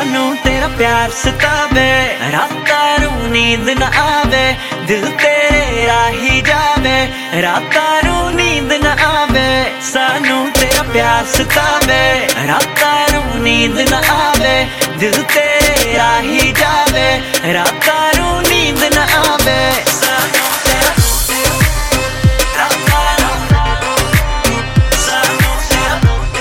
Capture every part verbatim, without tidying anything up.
सानू तेरा प्यार सतावे, रातां नू नींद न आवे, दिल तेरे राही जावे, रातां नू नींद न आवे। सानू तेरा प्यार सतावे, रातां नू नींद न आवे, दिल तेरे राही जावे, रातां नू नींद न आवे। सानू तेरा रातां नू सानू तेरा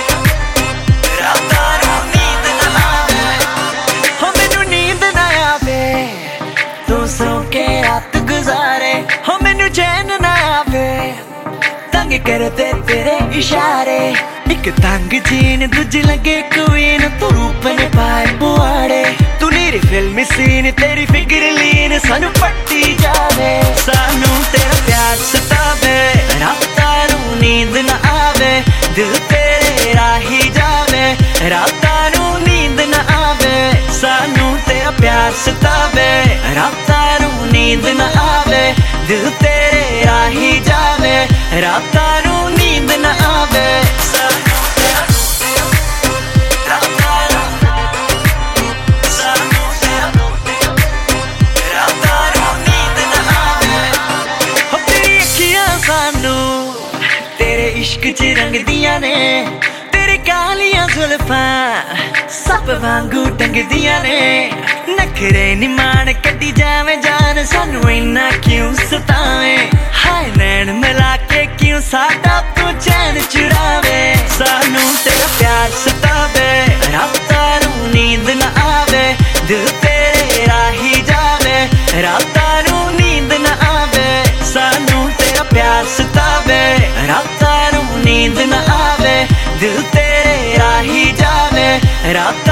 रातां नू नींद न आवे, हो मैनू नींद न आवे, तू सो के रात गुजारे, हो मैनू चैन न आवे, तंग करते तेरे इशारे। एक तंग जीन दूजी लगे क्वीन, तू रूप ने पाए बुआड़े, तू नीरी फिल्मी सीन, तेरी फिक्र लीन सानू पट्टी जावे। सानू तेरा प्यार सतावे, रातां नू नींद न आवे, दिल तेरे राही जावे, रातां नू नींद न आवे। सानू तेरा प्यार सतावे, रातां नू नींद न आवे, दिल तेरे राही जावे, रातां नू नींद न आवे। सानू तेरा रातां नू सानू तेरा रातां नू नींद न आवे, हो तेरी अखियां सानू तेरे इश्क च रंगदियां ने, तेरी कालियां जुल्फां सप वांगू टंगदियां ने, नखरे नी मान कड्डी जावे जान, सानू इन्ना क्यों सतावे, हाय नैन मिला के क्यों साडा तू चैन चुरावे। सानू तेरा प्यार सतावे, रातां नू नींद न आवे, दिल तेरे राही जावे, रातां नू नींद न आवे। सानू तेरा प्यार सतावे, रातां नू नींद न आवे, दिल तेरे राही जावे, रातां